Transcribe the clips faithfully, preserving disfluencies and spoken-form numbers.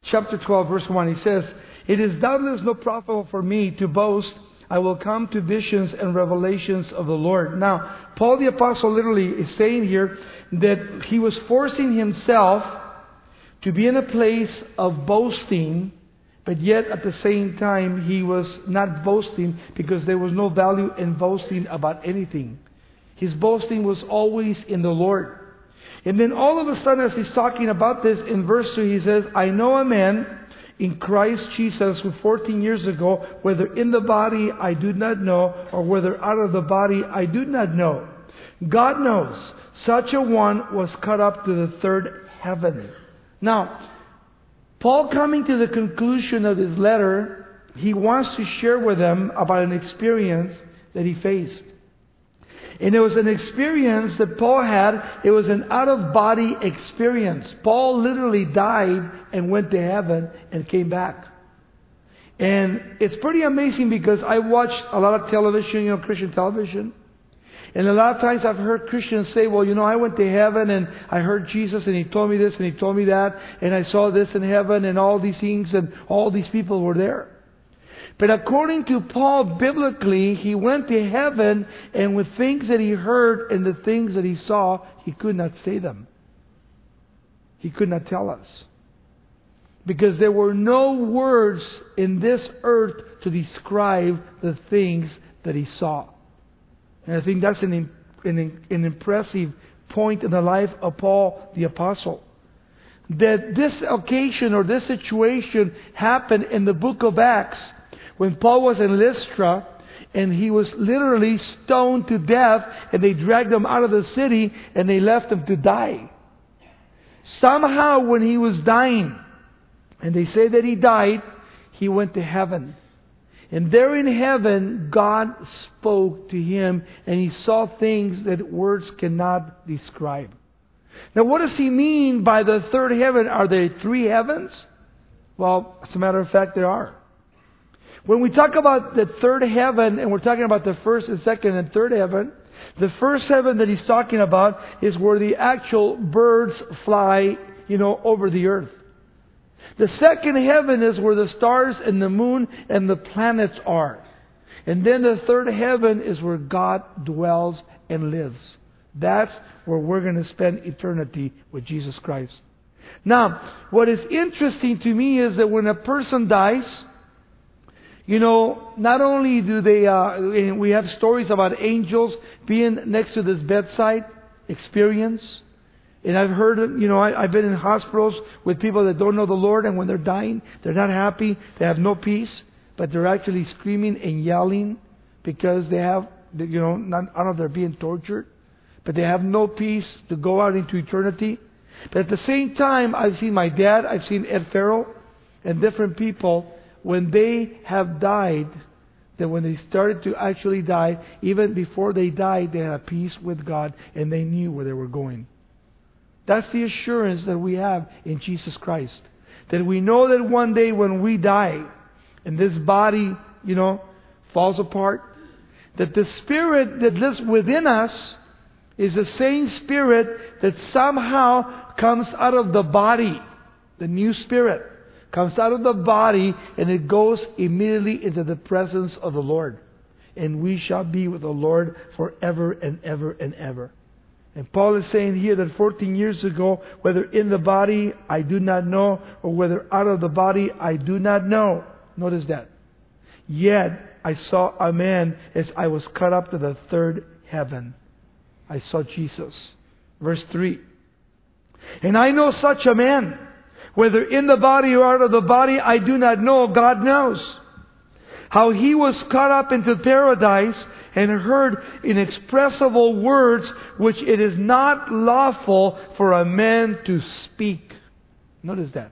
chapter twelve, verse one. He says, "It is doubtless no profitable for me to boast. I will come to visions and revelations of the Lord." Now, Paul the Apostle literally is saying here that he was forcing himself to be in a place of boasting, but yet at the same time he was not boasting because there was no value in boasting about anything. His boasting was always in the Lord. And then all of a sudden, as he's talking about this in verse two, he says, "I know a man in Christ Jesus who fourteen years ago, whether in the body I do not know, or whether out of the body I do not know. God knows, such a one was caught up to the third heaven." Now, Paul, coming to the conclusion of his letter, he wants to share with them about an experience that he faced. And it was an experience that Paul had. It was an out-of-body experience. Paul literally died and went to heaven and came back. And it's pretty amazing because I watched a lot of television, you know, Christian television. And a lot of times I've heard Christians say, well, you know, I went to heaven and I heard Jesus and He told me this and He told me that. And I saw this in heaven and all these things and all these people were there. But according to Paul, biblically, he went to heaven, and with things that he heard and the things that he saw, he could not say them. He could not tell us. Because there were no words in this earth to describe the things that he saw. And I think that's an, an, an impressive point in the life of Paul the Apostle. That this occasion or this situation happened in the book of Acts, when Paul was in Lystra, and he was literally stoned to death, and they dragged him out of the city, and they left him to die. Somehow when he was dying, and they say that he died, he went to heaven. And there in heaven, God spoke to him, and he saw things that words cannot describe. Now what does he mean by the third heaven? Are there three heavens? Well, as a matter of fact, there are. When we talk about the third heaven, and we're talking about the first and second and third heaven, the first heaven that he's talking about is where the actual birds fly, you know, over the earth. The second heaven is where the stars and the moon and the planets are. And then the third heaven is where God dwells and lives. That's where we're going to spend eternity with Jesus Christ. Now, what is interesting to me is that when a person dies, you know, not only do they, uh, we have stories about angels being next to this bedside experience. And I've heard, you know, I, I've been in hospitals with people that don't know the Lord, and when they're dying, they're not happy, they have no peace, but they're actually screaming and yelling because they have, you know, not, I don't know if they're being tortured, but they have no peace to go out into eternity. But at the same time, I've seen my dad, I've seen Ed Farrell, and different people, when they have died, that when they started to actually die, even before they died, they had peace with God and they knew where they were going. That's the assurance that we have in Jesus Christ. That we know that one day when we die and this body, you know, falls apart, that the Spirit that lives within us is the same Spirit that somehow comes out of the body. The new Spirit comes out of the body and it goes immediately into the presence of the Lord. And we shall be with the Lord forever and ever and ever. And Paul is saying here that fourteen years ago, whether in the body I do not know, or whether out of the body I do not know. Notice that. Yet I saw a man as I was caught up to the third heaven. I saw Jesus. Verse three. And I know such a man, whether in the body or out of the body, I do not know. God knows. How he was caught up into paradise and heard inexpressible words which it is not lawful for a man to speak. Notice that.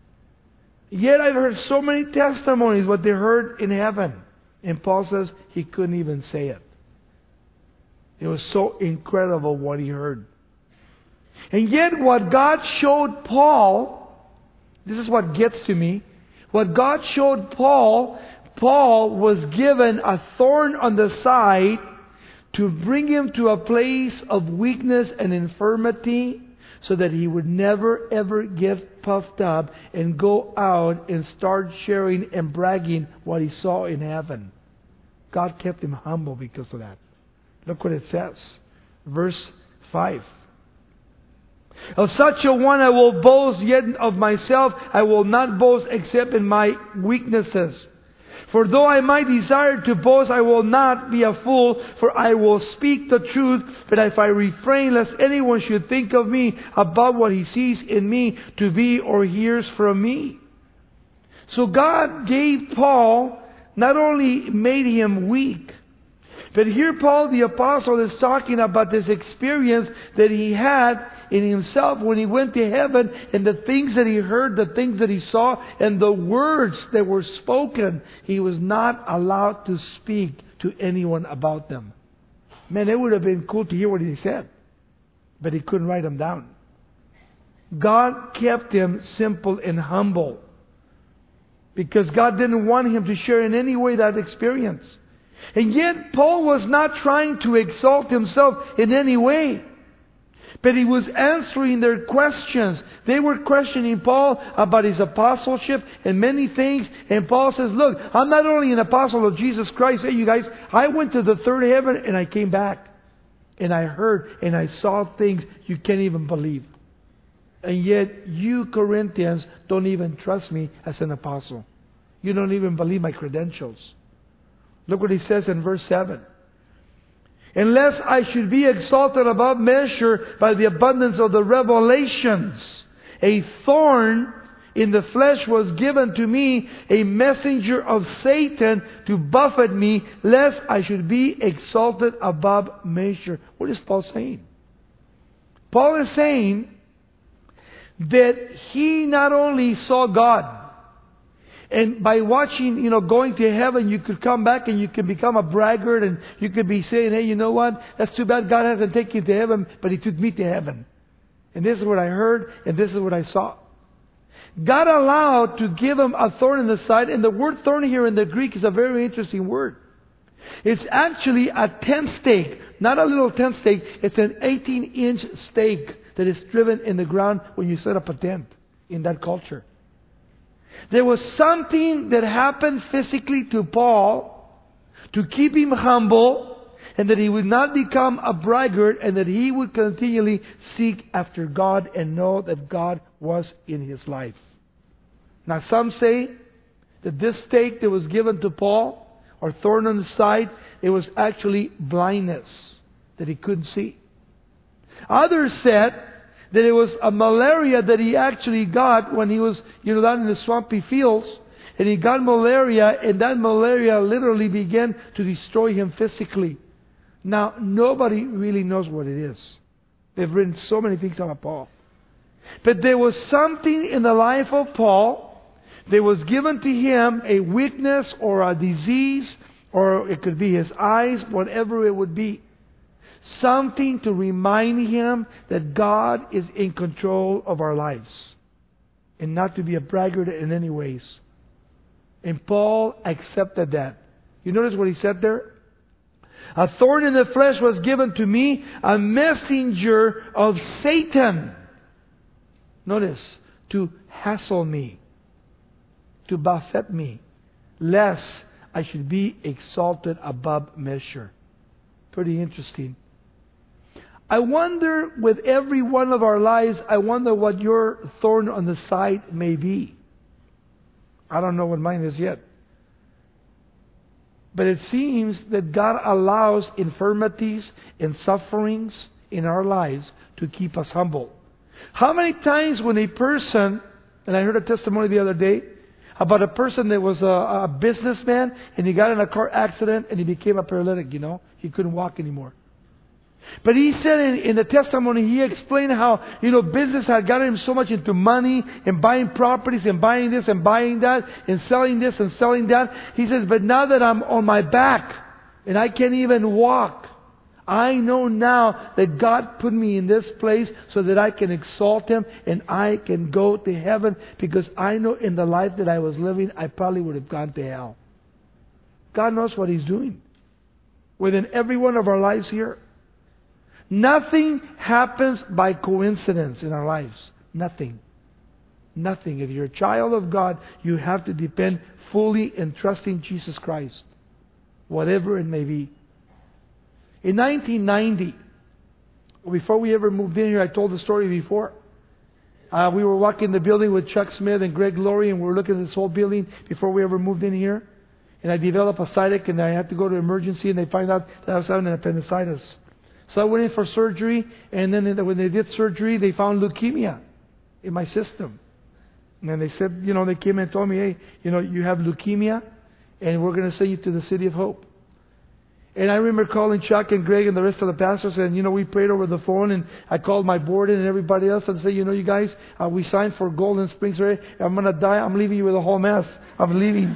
Yet I've heard so many testimonies what they heard in heaven. And Paul says he couldn't even say it. It was so incredible what he heard. And yet what God showed Paul, this is what gets to me. What God showed Paul, Paul was given a thorn on the side to bring him to a place of weakness and infirmity, so that he would never ever get puffed up and go out and start sharing and bragging what he saw in heaven. God kept him humble because of that. Look what it says. Verse five. Of such a one I will boast, yet of myself I will not boast except in my weaknesses. For though I might desire to boast, I will not be a fool, for I will speak the truth. But if I refrain, lest anyone should think of me above what he sees in me to be or hears from me. So God gave Paul, not only made him weak, but here Paul the Apostle is talking about this experience that he had in himself when he went to heaven, and the things that he heard, the things that he saw, and the words that were spoken. He was not allowed to speak to anyone about them. Man, it would have been cool to hear what he said, but he couldn't write them down. God kept him simple and humble because God didn't want him to share in any way that experience. And yet Paul was not trying to exalt himself in any way, but he was answering their questions. They were questioning Paul about his apostleship and many things. And Paul says, look, I'm not only an apostle of Jesus Christ. Hey, you guys, I went to the third heaven and I came back. And I heard and I saw things you can't even believe. And yet you Corinthians don't even trust me as an apostle. You don't even believe my credentials. Look what he says in verse seven. Unless I should be exalted above measure by the abundance of the revelations, a thorn in the flesh was given to me, a messenger of Satan to buffet me, lest I should be exalted above measure. What is Paul saying? Paul is saying that he not only saw God, and by watching, you know, going to heaven, you could come back and you could become a braggart and you could be saying, hey, you know what? That's too bad God hasn't taken you to heaven, but He took me to heaven. And this is what I heard and this is what I saw. God allowed to give him a thorn in the side, and the word thorn here in the Greek is a very interesting word. It's actually a tent stake, not a little tent stake. It's an eighteen inch stake that is driven in the ground when you set up a tent in that culture. There was something that happened physically to Paul to keep him humble, and that he would not become a braggart, and that he would continually seek after God and know that God was in his life. Now some say that this stake that was given to Paul, or thorn on the side, it was actually blindness, that he couldn't see. Others said that it was a malaria that he actually got when he was, you know, down in the swampy fields. And he got malaria, and that malaria literally began to destroy him physically. Now, nobody really knows what it is. They've written so many things about Paul. But there was something in the life of Paul that was given to him, a weakness or a disease, or it could be his eyes, whatever it would be. Something to remind him that God is in control of our lives, and not to be a braggart in any ways. And Paul accepted that. You notice what he said there? A thorn in the flesh was given to me, a messenger of Satan. Notice, to hassle me, to buffet me, lest I should be exalted above measure. Pretty interesting. I wonder, with every one of our lives, I wonder what your thorn on the side may be. I don't know what mine is yet. But it seems that God allows infirmities and sufferings in our lives to keep us humble. How many times when a person, and I heard a testimony the other day about a person that was a, a businessman, and he got in a car accident and he became a paralytic, you know. He couldn't walk anymore. But he said in, in the testimony, he explained how, you know, business had gotten him so much into money and buying properties and buying this and buying that and selling this and selling that. He says, but now that I'm on my back and I can't even walk, I know now that God put me in this place so that I can exalt Him and I can go to heaven, because I know in the life that I was living, I probably would have gone to hell. God knows what He's doing within every one of our lives here. Nothing happens by coincidence in our lives. Nothing. Nothing. If you're a child of God, you have to depend fully and trusting Jesus Christ, whatever it may be. In nineteen ninety, before we ever moved in here, I told the story before. Uh, we were walking the building with Chuck Smith and Greg Laurie, and we were looking at this whole building before we ever moved in here. And I developed a sciatic, and I had to go to emergency, and they find out that I was having an appendicitis. So I went in for surgery, and then when they did surgery, they found leukemia in my system. And then they said, you know, they came and told me, hey, you know, you have leukemia, and we're going to send you to the City of Hope. And I remember calling Chuck and Greg and the rest of the pastors, and, you know, we prayed over the phone, and I called my board and everybody else and said, you know, you guys, uh, we signed for Golden Springs, right? I'm going to die. I'm leaving you with a whole mess. I'm leaving.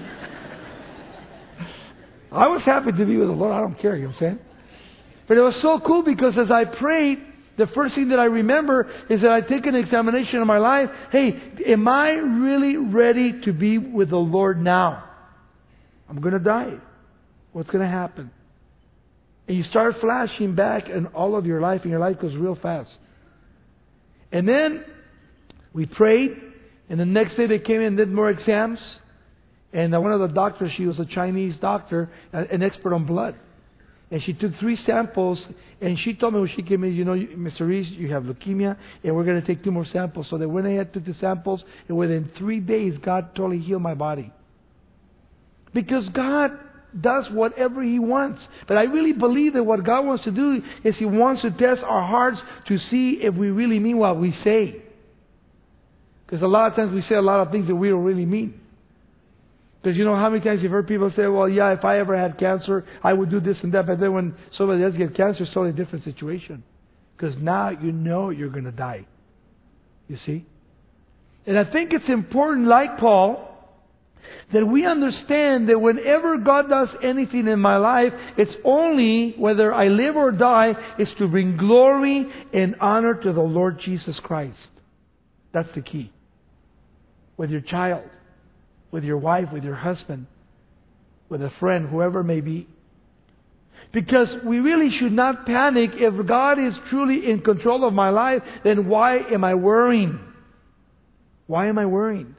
I was happy to be with the Lord. I don't care, you know what I'm saying? But it was so cool because as I prayed, the first thing that I remember is that I take an examination of my life. Hey, am I really ready to be with the Lord now? I'm going to die. What's going to happen? And you start flashing back in all of your life, and your life goes real fast. And then we prayed, and the next day they came in and did more exams. And one of the doctors, she was a Chinese doctor, an expert on blood. And she took three samples, and she told me when she came in, you know, Mister Reese, you have leukemia, and we're going to take two more samples. So they went ahead, took the samples, and within three days, God totally healed my body. Because God does whatever He wants. But I really believe that what God wants to do is He wants to test our hearts to see if we really mean what we say. Because a lot of times we say a lot of things that we don't really mean. Because you know how many times you've heard people say, well, yeah, if I ever had cancer, I would do this and that. But then when somebody else gets cancer, it's totally a different situation. Because now you know you're going to die. You see? And I think it's important, like Paul, that we understand that whenever God does anything in my life, it's only, whether I live or die, is to bring glory and honor to the Lord Jesus Christ. That's the key. With your child, with your wife, with your husband, with a friend, whoever it may be. Because we really should not panic. If God is truly in control of my life, then why am I worrying? Why am I worrying?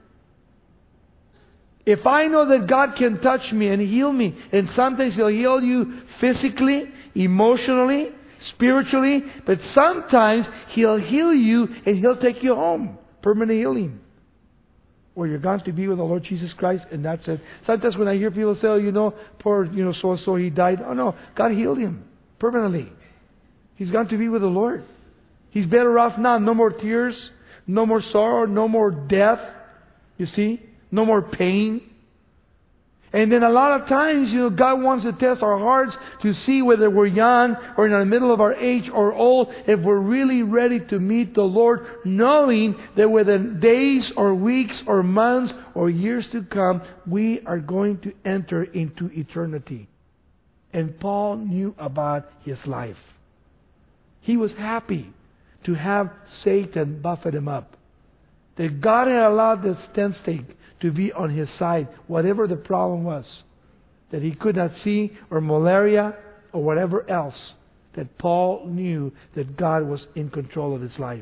If I know that God can touch me and heal me, and sometimes He'll heal you physically, emotionally, spiritually, but sometimes He'll heal you and He'll take you home. Permanent healing. Where you're going to be with the Lord Jesus Christ, and that's it. Sometimes when I hear people say, oh, you know, poor, you know, so-and-so, he died. Oh, no, God healed him permanently. He's going to be with the Lord. He's better off now. No more tears, no more sorrow, no more death. You see? No more pain. And then a lot of times, you know, God wants to test our hearts to see whether we're young or in the middle of our age or old, if we're really ready to meet the Lord, knowing that within days or weeks or months or years to come, we are going to enter into eternity. And Paul knew about his life. He was happy to have Satan buffet him up. That God had allowed the tent stake to be on his side, whatever the problem was, that he could not see, or malaria, or whatever else, that Paul knew that God was in control of his life.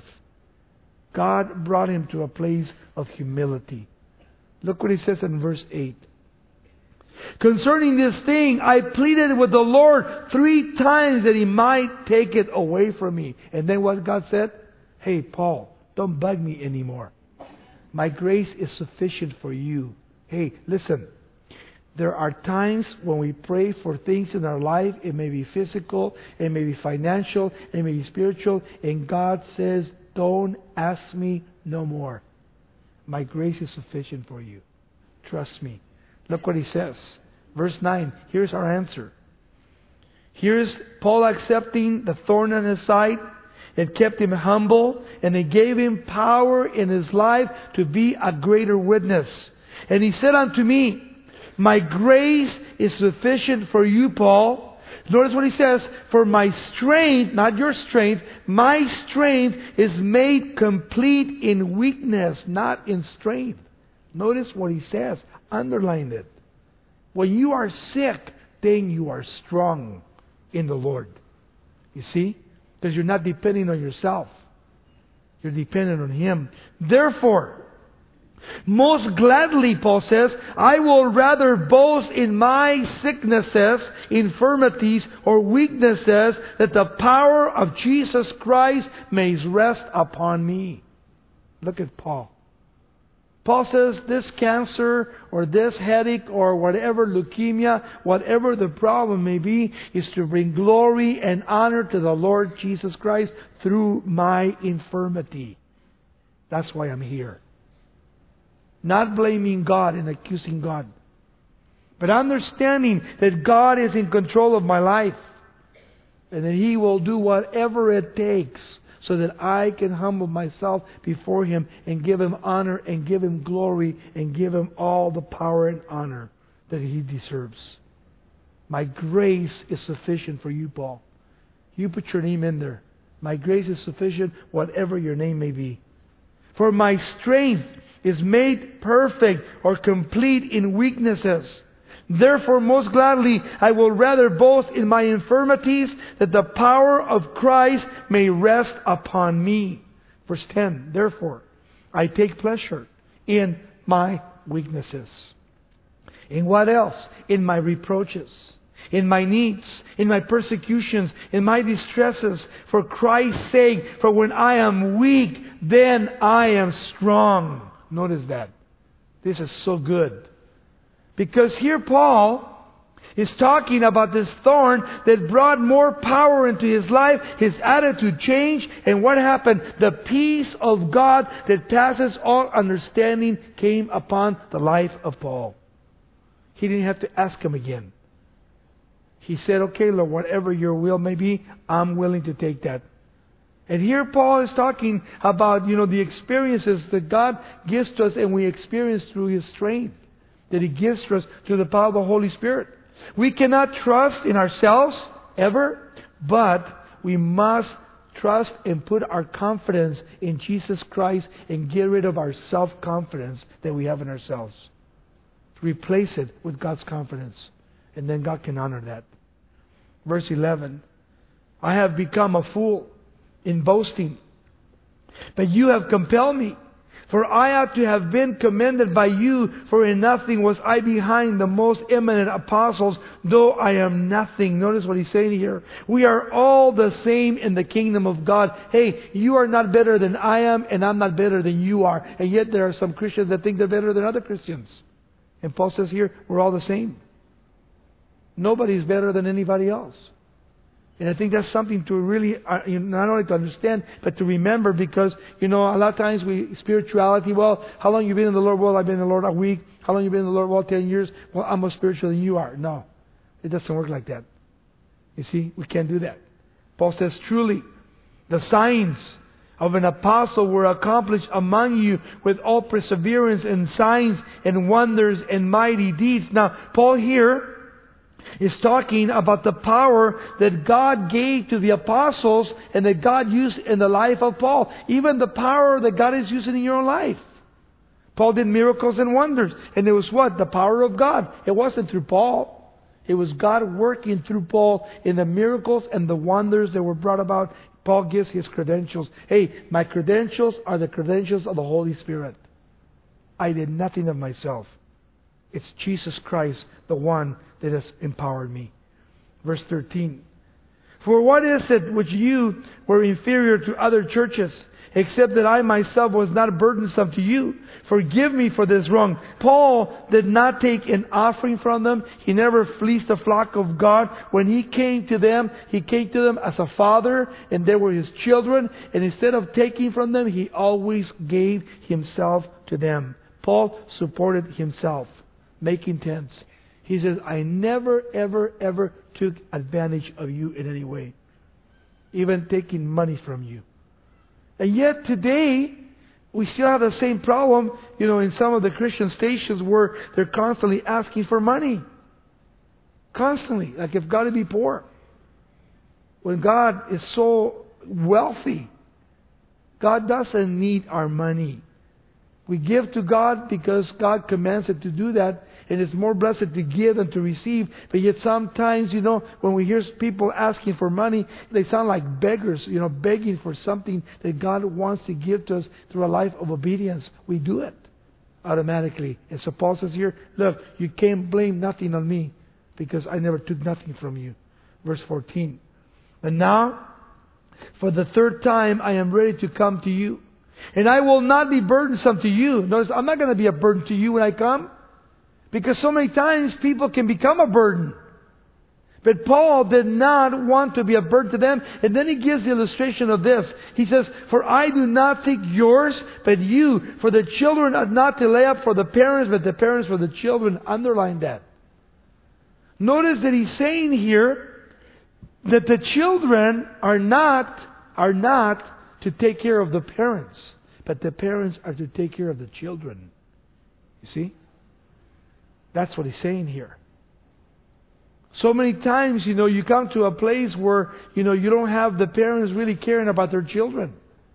God brought him to a place of humility. Look what he says in verse eight. Concerning this thing, I pleaded with the Lord three times that He might take it away from me. And then what God said? Hey, Paul, don't bug me anymore. My grace is sufficient for you. Hey, listen. There are times when we pray for things in our life. It may be physical, it may be financial, it may be spiritual. And God says, don't ask me no more. My grace is sufficient for you. Trust me. Look what he says. Verse nine. Here's our answer. Here's Paul accepting the thorn on his side. It kept him humble, and it gave him power in his life to be a greater witness. And he said unto me, my grace is sufficient for you, Paul. Notice what he says, for my strength, not your strength, my strength is made complete in weakness, not in strength. Notice what he says. Underline it. When you are sick, then you are strong in the Lord. You see? Because you're not depending on yourself. You're dependent on Him. Therefore, most gladly, Paul says, I will rather boast in my sicknesses, infirmities, or weaknesses, that the power of Jesus Christ may rest upon me. Look at Paul. Paul says this cancer or this headache or whatever, leukemia, whatever the problem may be, is to bring glory and honor to the Lord Jesus Christ through my infirmity. That's why I'm here. Not blaming God and accusing God, but understanding that God is in control of my life and that He will do whatever it takes so that I can humble myself before Him and give Him honor and give Him glory and give Him all the power and honor that He deserves. My grace is sufficient for you, Paul. You put your name in there. My grace is sufficient, whatever your name may be. For my strength is made perfect or complete in weaknesses. Therefore, most gladly, I will rather boast in my infirmities, that the power of Christ may rest upon me. Verse ten, therefore, I take pleasure in my weaknesses. In what else? In my reproaches, in my needs, in my persecutions, in my distresses, for Christ's sake. For when I am weak, then I am strong. Notice that. This is so good. Because here Paul is talking about this thorn that brought more power into his life. His attitude changed. And what happened? The peace of God that passes all understanding came upon the life of Paul. He didn't have to ask Him again. He said, okay, Lord, whatever your will may be, I'm willing to take that. And here Paul is talking about, you know, the experiences that God gives to us and we experience through His strength that He gives to us through the power of the Holy Spirit. We cannot trust in ourselves ever, but we must trust and put our confidence in Jesus Christ and get rid of our self-confidence that we have in ourselves. Replace it with God's confidence, and then God can honor that. Verse eleven, I have become a fool in boasting, but you have compelled me. For I ought to have been commended by you, for in nothing was I behind the most eminent apostles, though I am nothing. Notice what he's saying here. We are all the same in the kingdom of God. Hey, you are not better than I am, and I'm not better than you are. And yet there are some Christians that think they're better than other Christians. And Paul says here, we're all the same. Nobody's better than anybody else. And I think that's something to really, uh, you know, not only to understand, but to remember, because, you know, a lot of times we, spirituality, well, how long you been in the Lord? Well, I've been in the Lord a week. How long you been in the Lord? Well, ten years. Well, I'm more spiritual than you are. No, it doesn't work like that. You see, we can't do that. Paul says, truly, the signs of an apostle were accomplished among you with all perseverance and signs and wonders and mighty deeds. Now, Paul here is talking about the power that God gave to the apostles and that God used in the life of Paul. Even the power that God is using in your life. Paul did miracles and wonders. And it was what? The power of God. It wasn't through Paul. It was God working through Paul in the miracles and the wonders that were brought about. Paul gives his credentials. Hey, my credentials are the credentials of the Holy Spirit. I did nothing of myself. It's Jesus Christ, the one that has empowered me. Verse thirteen. For what is it which you were inferior to other churches, except that I myself was not burdensome to you? Forgive me for this wrong. Paul did not take an offering from them. He never fleeced the flock of God. When he came to them, he came to them as a father, and they were his children. And instead of taking from them, he always gave himself to them. Paul supported himself, making tents. He says, I never, ever, ever took advantage of you in any way. Even taking money from you. And yet today, we still have the same problem, you know, in some of the Christian stations where they're constantly asking for money. Constantly. Like if God would be poor. When God is so wealthy. God doesn't need our money. We give to God because God commands it to do that. And it's more blessed to give than to receive. But yet sometimes, you know, when we hear people asking for money, they sound like beggars, you know, begging for something that God wants to give to us through a life of obedience. We do it automatically. And so Paul says here, look, you can't blame nothing on me because I never took nothing from you. Verse fourteen. And now, for the third time, I am ready to come to you. And I will not be burdensome to you. Notice, I'm not going to be a burden to you when I come. Because so many times people can become a burden. But Paul did not want to be a burden to them. And then he gives the illustration of this. He says, for I do not seek yours, but you. For the children are not to lay up for the parents, but the parents for the children. Underline that. Notice that he's saying here that the children are not, are not to take care of the parents, but the parents are to take care of the children. You see? That's what he's saying here. So many times, you know, you come to a place where, you know, you don't have the parents really caring about their children.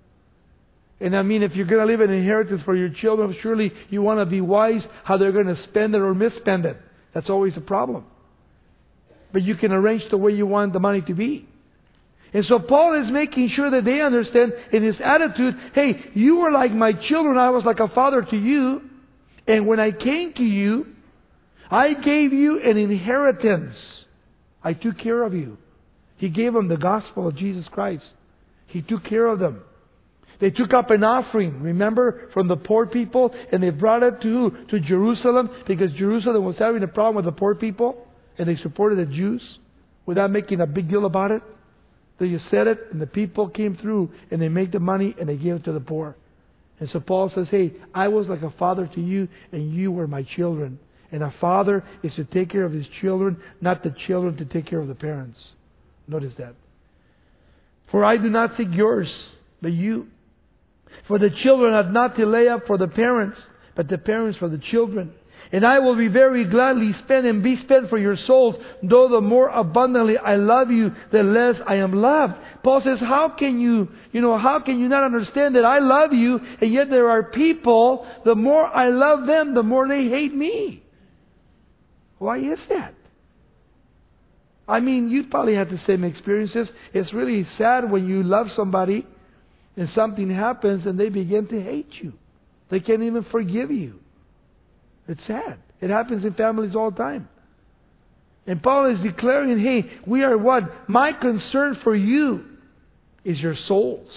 And I mean, if you're going to leave an inheritance for your children, surely you want to be wise how they're going to spend it or misspend it. That's always a problem. But you can arrange the way you want the money to be. And so Paul is making sure that they understand in his attitude, hey, you were like my children, I was like a father to you. And when I came to you, I gave you an inheritance. I took care of you. He gave them the gospel of Jesus Christ. He took care of them. They took up an offering, remember, from the poor people, and they brought it to to Jerusalem because Jerusalem was having a problem with the poor people, and they supported the Jews without making a big deal about it. They just said it, and the people came through, and they made the money, and they gave it to the poor. And so Paul says, hey, I was like a father to you, and you were my children. And a father is to take care of his children, not the children to take care of the parents. Notice that. For I do not seek yours, but you. For the children have not to lay up for the parents, but the parents for the children. And I will be very gladly spent and be spent for your souls, though the more abundantly I love you, the less I am loved. Paul says, how can you, you know, how can you not understand that I love you, and yet there are people, the more I love them, the more they hate me? Why is that? I mean, you probably had the same experiences. It's really sad when you love somebody and something happens and they begin to hate you. They can't even forgive you. It's sad. It happens in families all the time. And Paul is declaring, hey, we are what? My concern for you is your souls.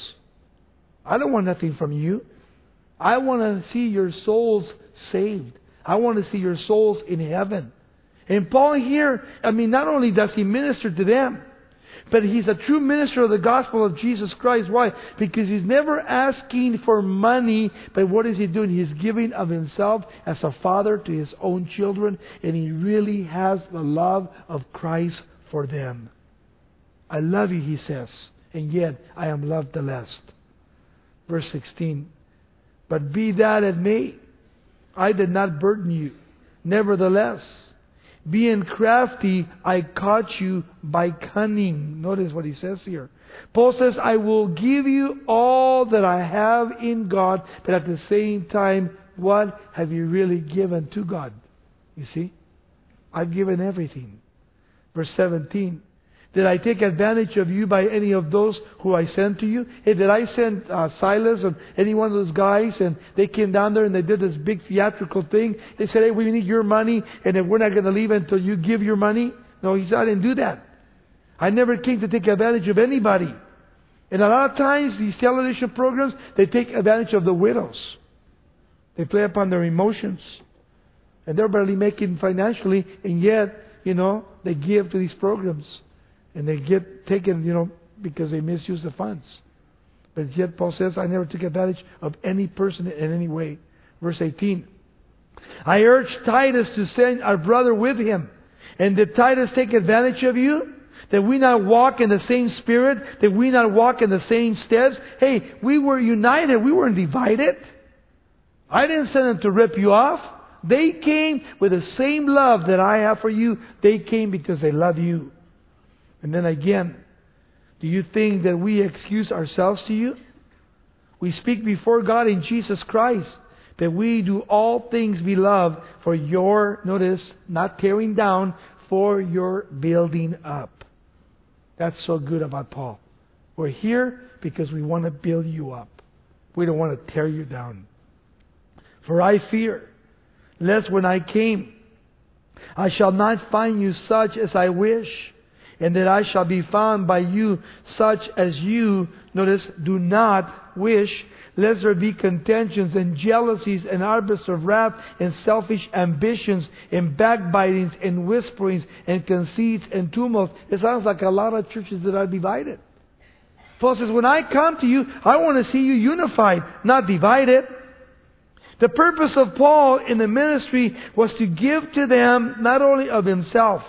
I don't want nothing from you. I want to see your souls saved. I want to see your souls in heaven. And Paul here, I mean, not only does he minister to them, but he's a true minister of the gospel of Jesus Christ. Why? Because he's never asking for money, but what is he doing? He's giving of himself as a father to his own children, and he really has the love of Christ for them. I love you, he says, and yet I am loved the less. Verse sixteen. But be that it may, I did not burden you. Nevertheless, being crafty, I caught you by cunning. Notice what he says here. Paul says, I will give you all that I have in God, but at the same time, what have you really given to God? You see? I've given everything. Verse seventeen. Did I take advantage of you by any of those who I sent to you? Hey, did I send uh, Silas and any one of those guys, and they came down there and they did this big theatrical thing? They said, hey, we need your money, and then we're not going to leave until you give your money. No, he said, I didn't do that. I never came to take advantage of anybody. And a lot of times, these television programs, they take advantage of the widows. They play upon their emotions. And they're barely making financially, and yet, you know, they give to these programs. And they get taken, you know, because they misuse the funds. But yet Paul says, I never took advantage of any person in any way. Verse eighteen. I urged Titus to send our brother with him. And did Titus take advantage of you? That we not walk in the same spirit? That we not walk in the same steps? Hey, we were united. We weren't divided. I didn't send them to rip you off. They came with the same love that I have for you. They came because they love you. And then again, do you think that we excuse ourselves to you? We speak before God in Jesus Christ. that we do all things, beloved, for your, notice, not tearing down, for your building up. That's so good about Paul. We're here because we want to build you up. We don't want to tear you down. For I fear, lest when I came, I shall not find you such as I wish, and that I shall be found by you such as you, notice, do not wish, lest there be contentions and jealousies and outbursts of wrath and selfish ambitions and backbitings and whisperings and conceits and tumults. It sounds like a lot of churches that are divided. Paul says, when I come to you, I want to see you unified, not divided. The purpose of Paul in the ministry was to give to them not only of himself,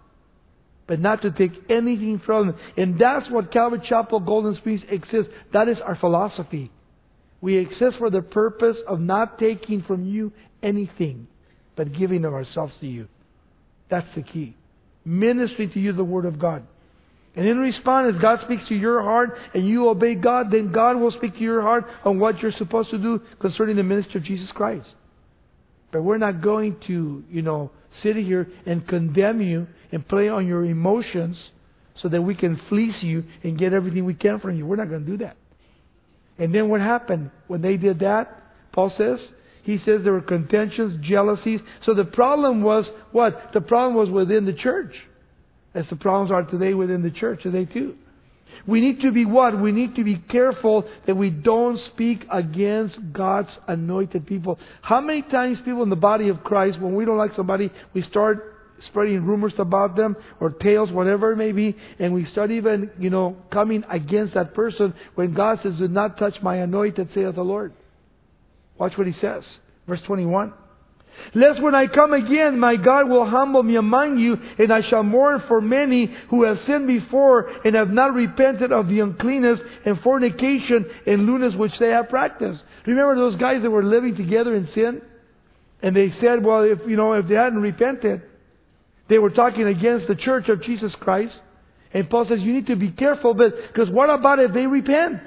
but not to take anything from them. And that's what Calvary Chapel Golden Springs exists. That is our philosophy. We exist for the purpose of not taking from you anything, but giving of ourselves to you. That's the key. Ministering to you the Word of God. And in response, as God speaks to your heart and you obey God, then God will speak to your heart on what you're supposed to do concerning the ministry of Jesus Christ. But we're not going to, you know, sit here and condemn you and play on your emotions so that we can fleece you and get everything we can from you. We're not going to do that. And then what happened when they did that? Paul says, he says there were contentions, jealousies. So the problem was what? The problem was within the church. As the problems are today within the church today too. We need to be what? We need to be careful that we don't speak against God's anointed people. How many times people in the body of Christ, when we don't like somebody, we start spreading rumors about them or tales, whatever it may be, and we start even, you know, coming against that person when God says, do not touch my anointed, saith the Lord. Watch what He says. Verse twenty-one. Lest when I come again, my God will humble me among you, and I shall mourn for many who have sinned before and have not repented of the uncleanness and fornication and lewdness which they have practiced. Remember those guys that were living together in sin? And they said, well, if you know, if they hadn't repented, they were talking against the church of Jesus Christ. And Paul says, you need to be careful, but because what about if they repent?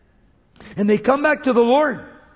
And they come back to the Lord,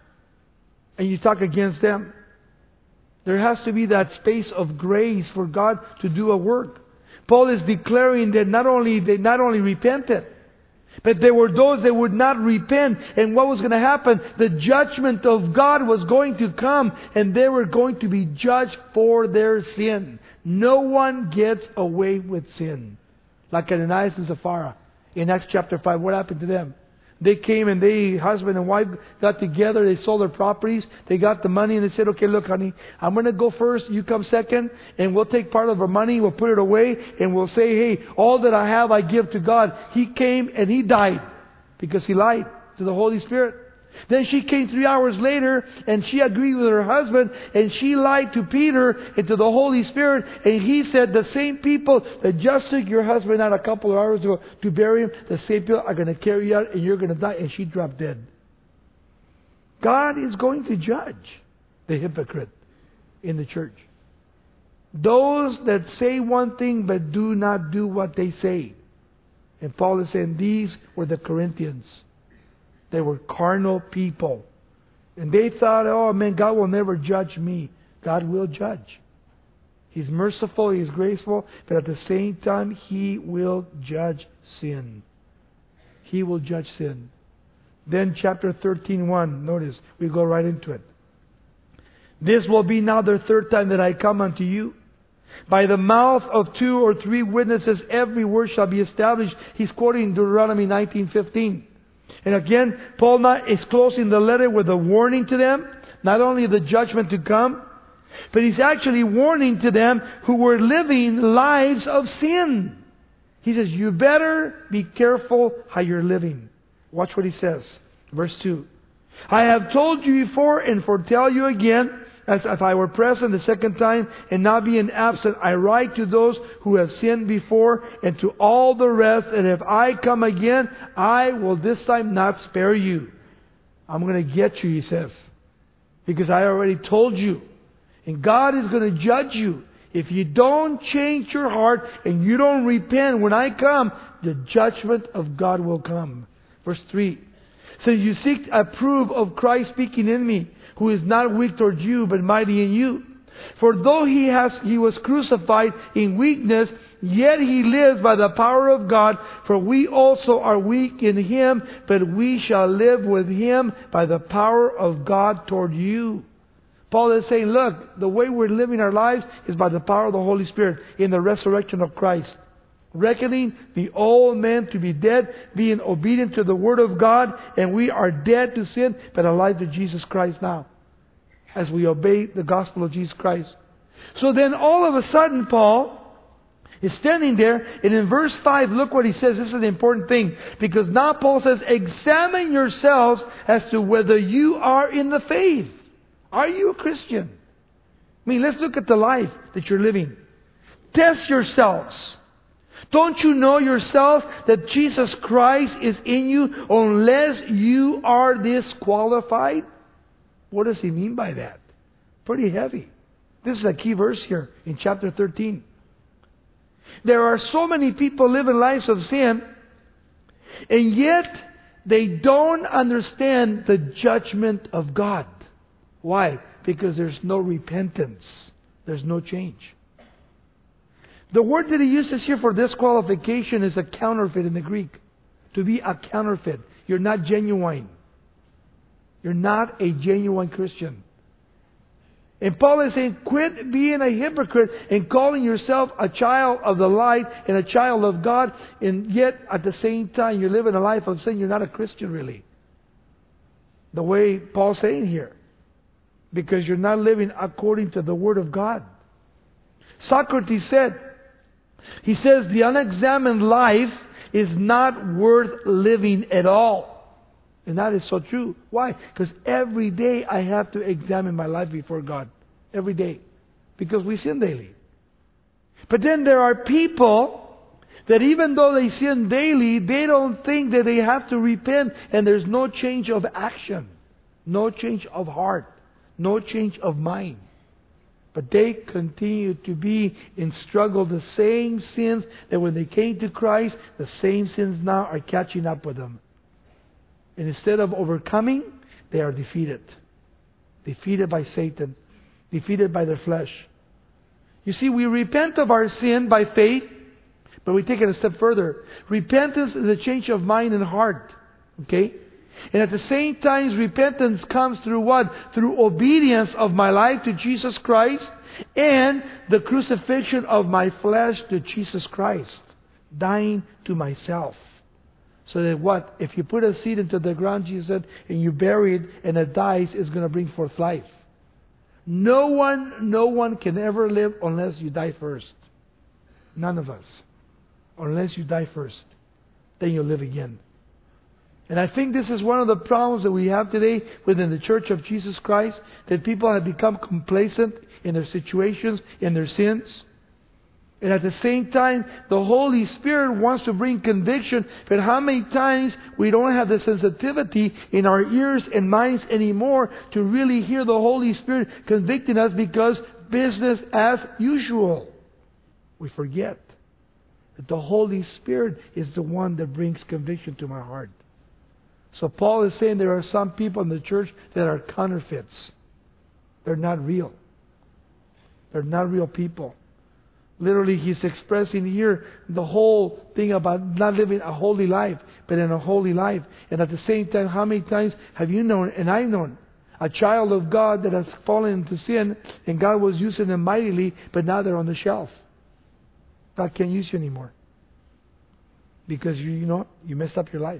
and you talk against them. There has to be that space of grace for God to do a work. Paul is declaring that not only they not only repented, but there were those that would not repent. And what was going to happen? The judgment of God was going to come, and they were going to be judged for their sin. No one gets away with sin. Like Ananias and Sapphira in Acts chapter five. What happened to them? They came and they, husband and wife, got together. They sold their properties. They got the money and they said, okay, look, honey, I'm going to go first. You come second. And we'll take part of our money. We'll put it away. And we'll say, hey, all that I have I give to God. He came and he died because he lied to the Holy Spirit. Then she came three hours later and she agreed with her husband and she lied to Peter and to the Holy Spirit, and he said the same people that just took your husband out a couple of hours ago to bury him, the same people are going to carry you out and you're going to die. And she dropped dead. God is going to judge the hypocrite in the church. Those that say one thing but do not do what they say. And Paul is saying these were the Corinthians. They were carnal people. And they thought, oh man, God will never judge me. God will judge. He's merciful, He's graceful, but at the same time, He will judge sin. He will judge sin. Then chapter thirteen, one, notice, we go right into it. This will be now the third time that I come unto you. By the mouth of two or three witnesses, every word shall be established. He's quoting Deuteronomy nineteen fifteen. And again, Paul is closing the letter with a warning to them, not only the judgment to come, but he's actually warning to them who were living lives of sin. He says, you better be careful how you're living. Watch what he says. Verse two. I have told you before and foretell you again, as if I were present the second time and not being absent, I write to those who have sinned before and to all the rest, and if I come again, I will this time not spare you. I'm going to get you, he says, because I already told you. And God is going to judge you. If you don't change your heart and you don't repent when I come, the judgment of God will come. Verse three. So you seek to approve of Christ speaking in me. who is not weak towards you, but mighty in you. For though he has he was crucified in weakness, yet he lives by the power of God. For we also are weak in him, but we shall live with him by the power of God toward you. Paul is saying, look, the way we're living our lives is by the power of the Holy Spirit in the resurrection of Christ. Reckoning the old man to be dead, being obedient to the Word of God, and we are dead to sin, but alive to Jesus Christ now, as we obey the gospel of Jesus Christ. So then all of a sudden, Paul is standing there, and in verse five, look what he says. This is the important thing, because now Paul says, examine yourselves as to whether you are in the faith. Are you a Christian? I mean, let's look at the life that you're living. Test yourselves. Don't you know yourself that Jesus Christ is in you unless you are disqualified? What does he mean by that? Pretty heavy. This is a key verse here in chapter thirteen. There are so many people living lives of sin, and yet they don't understand the judgment of God. Why? Because there's no repentance. There's no change. The word that he uses here for disqualification is a counterfeit in the Greek. To be a counterfeit. You're not genuine. You're not a genuine Christian. And Paul is saying, quit being a hypocrite and calling yourself a child of the light and a child of God, and yet at the same time you're living a life of sin. You're not a Christian really. The way Paul's saying here. Because you're not living according to the Word of God. Socrates said, he says the unexamined life is not worth living at all. And that is so true. Why? Because every day I have to examine my life before God. Every day. Because we sin daily. But then there are people that even though they sin daily, they don't think that they have to repent, and there's no change of action. No change of heart. No change of mind. But they continue to be in struggle, the same sins that when they came to Christ, the same sins now are catching up with them. And instead of overcoming, they are defeated. Defeated by Satan. Defeated by their flesh. You see, we repent of our sin by faith, but we take it a step further. Repentance is a change of mind and heart. Okay? And at the same time, repentance comes through what? Through obedience of my life to Jesus Christ and the crucifixion of my flesh to Jesus Christ. Dying to myself. So that what? If you put a seed into the ground, Jesus said, and you bury it and it dies, it's going to bring forth life. No one, no one can ever live unless you die first. None of us. Unless you die first. Then you'll live again. And I think this is one of the problems that we have today within the Church of Jesus Christ, that people have become complacent in their situations, in their sins. And at the same time, the Holy Spirit wants to bring conviction, but how many times we don't have the sensitivity in our ears and minds anymore to really hear the Holy Spirit convicting us, because business as usual. We forget that the Holy Spirit is the one that brings conviction to my heart. So Paul is saying there are some people in the church that are counterfeits. They're not real. They're not real people. Literally, he's expressing here the whole thing about not living a holy life, but in a holy life. And at the same time, how many times have you known, and I've known, a child of God that has fallen into sin, and God was using them mightily, but now they're on the shelf. God can't use you anymore. Because you, you know, you messed up your life.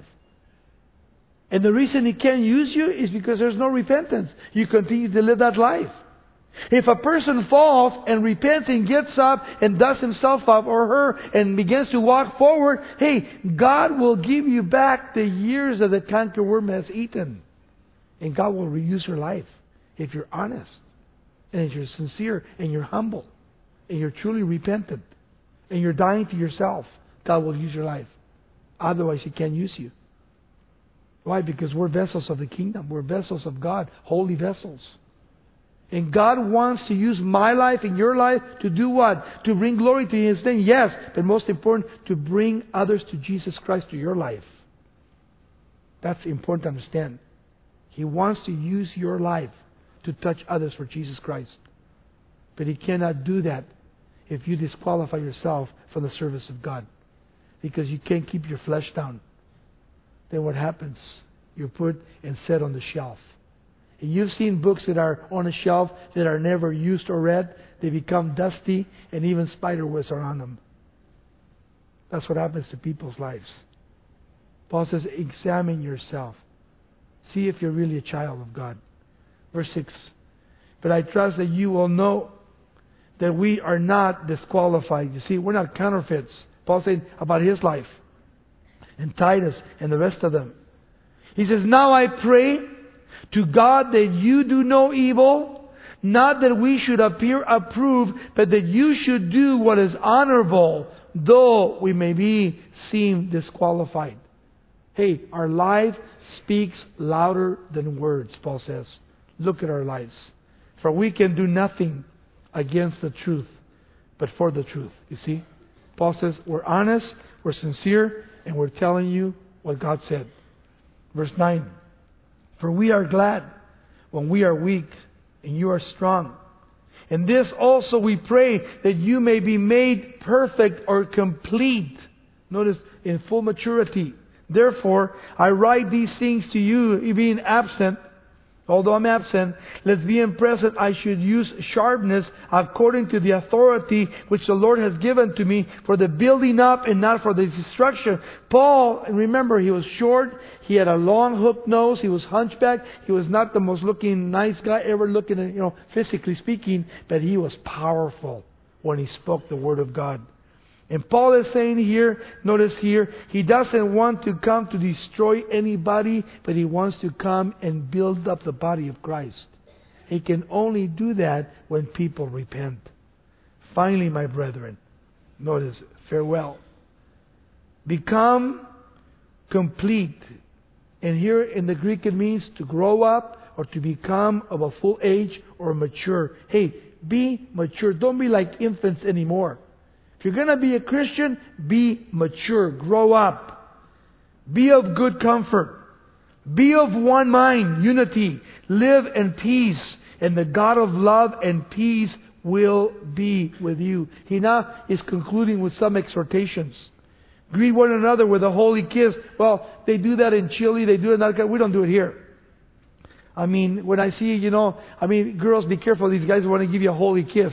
And the reason He can't use you is because there's no repentance. You continue to live that life. If a person falls and repents and gets up and dusts himself up or her and begins to walk forward, hey, God will give you back the years that the cankerworm has eaten. And God will reuse your life if you're honest and if you're sincere and you're humble and you're truly repentant and you're dying to yourself. God will use your life. Otherwise, He can't use you. Why? Because we're vessels of the kingdom. We're vessels of God. Holy vessels. And God wants to use my life and your life to do what? To bring glory to His name. Yes, but most important, to bring others to Jesus Christ through your life. That's important to understand. He wants to use your life to touch others for Jesus Christ. But He cannot do that if you disqualify yourself from the service of God. Because you can't keep your flesh down. Then what happens? You're put and set on the shelf. And you've seen books that are on a shelf that are never used or read. They become dusty and even spider webs are on them. That's what happens to people's lives. Paul says, examine yourself. See if you're really a child of God. Verse six. But I trust that you will know that we are not disqualified. You see, we're not counterfeits. Paul said about his life. And Titus and the rest of them. He says, now I pray to God that you do no evil, not that we should appear approved, but that you should do what is honorable, though we may be seem disqualified. Hey, our life speaks louder than words, Paul says. Look at our lives. For we can do nothing against the truth, but for the truth. You see? Paul says, we're honest, we're sincere, and we're telling you what God said. Verse nine. For we are glad when we are weak, and you are strong. And this also we pray, that you may be made perfect or complete. Notice, in full maturity. Therefore, I write these things to you, being absent. Although I'm absent, let's be in present. I should use sharpness according to the authority which the Lord has given to me for the building up and not for the destruction. Paul, and remember, he was short. He had a long hook nose. He was hunchback. He was not the most looking nice guy ever looking at, you know, physically speaking, but he was powerful when he spoke the Word of God. And Paul is saying here, notice here, he doesn't want to come to destroy anybody, but he wants to come and build up the body of Christ. He can only do that when people repent. Finally, my brethren, notice, farewell. Become complete. And here in the Greek it means to grow up or to become of a full age or mature. Hey, be mature. Don't be like infants anymore. If you're going to be a Christian, be mature. Grow up. Be of good comfort. Be of one mind, unity. Live in peace. And the God of love and peace will be with you. He now is concluding with some exhortations. Greet one another with a holy kiss. Well, they do that in Chile. They do it in that. We don't do it here. I mean, when I see, you know, I mean, girls, be careful. These guys want to give you a holy kiss.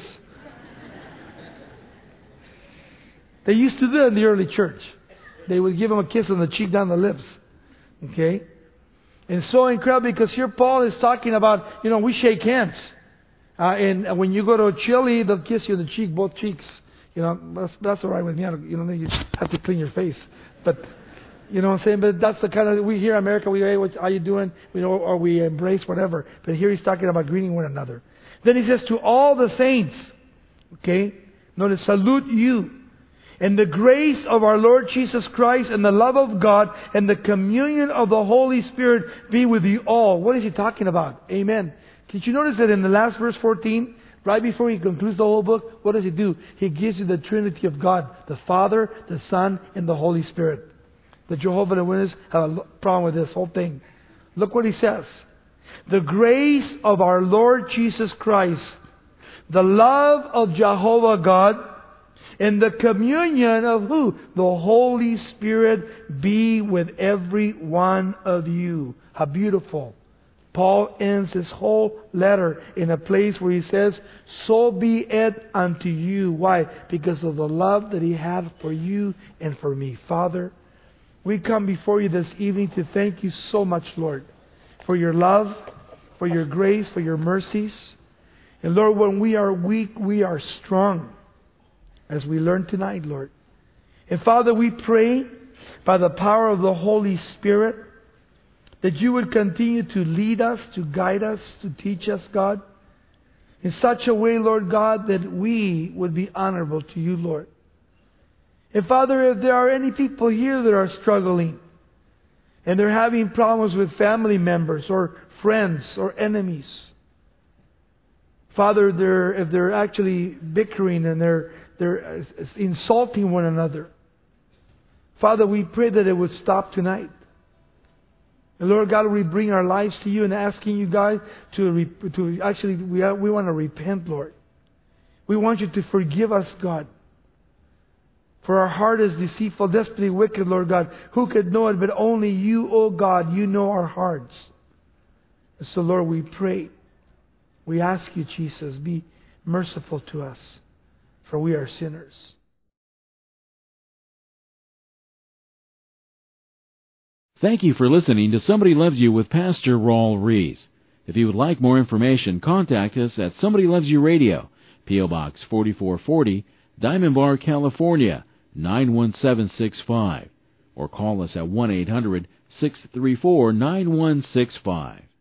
They used to do it in the early church. They would give him a kiss on the cheek, down the lips. Okay? And so incredible, because here Paul is talking about, you know, we shake hands. Uh, and when you go to Chile, they'll kiss you on the cheek, both cheeks. You know, that's, that's all right with me. I don't, you know, you have to clean your face. But, you know what I'm saying? But that's the kind of, we here in America, we, hey, what, how you doing? You know, or we embrace whatever. But here he's talking about greeting one another. Then he says, to all the saints, okay? Notice, salute you. And the grace of our Lord Jesus Christ and the love of God and the communion of the Holy Spirit be with you all. What is he talking about? Amen. Did you notice that in the last verse fourteen, right before he concludes the whole book, what does he do? He gives you the Trinity of God, the Father, the Son, and the Holy Spirit. The Jehovah's Witnesses have a problem with this whole thing. Look what he says. The grace of our Lord Jesus Christ, the love of Jehovah God, and the communion of who? The Holy Spirit be with every one of you. How beautiful. Paul ends his whole letter in a place where he says, so be it unto you. Why? Because of the love that he had for you and for me. Father, we come before you this evening to thank you so much, Lord, for your love, for your grace, for your mercies. And Lord, when we are weak, we are strong. As we learn tonight, Lord. And Father, we pray by the power of the Holy Spirit that you would continue to lead us, to guide us, to teach us, God, in such a way, Lord God, that we would be honorable to you, Lord. And Father, if there are any people here that are struggling and they're having problems with family members or friends or enemies, Father, they're, if they're actually bickering and they're They're insulting one another, Father, we pray that it would stop tonight. And Lord God, we bring our lives to you and asking you, God, to re- to actually we are, we want to repent, Lord. We want you to forgive us, God. For our heart is deceitful, desperately wicked, Lord God. Who could know it but only you, O God? You know our hearts. And so, Lord, we pray. We ask you, Jesus, be merciful to us, for we are sinners. Thank you for listening to Somebody Loves You with Pastor Raul Ries. If you would like more information, contact us at Somebody Loves You Radio, P O Box forty-four forty, Diamond Bar, California, nine one seven six five, or call us at one eight hundred, six three four, nine one six five.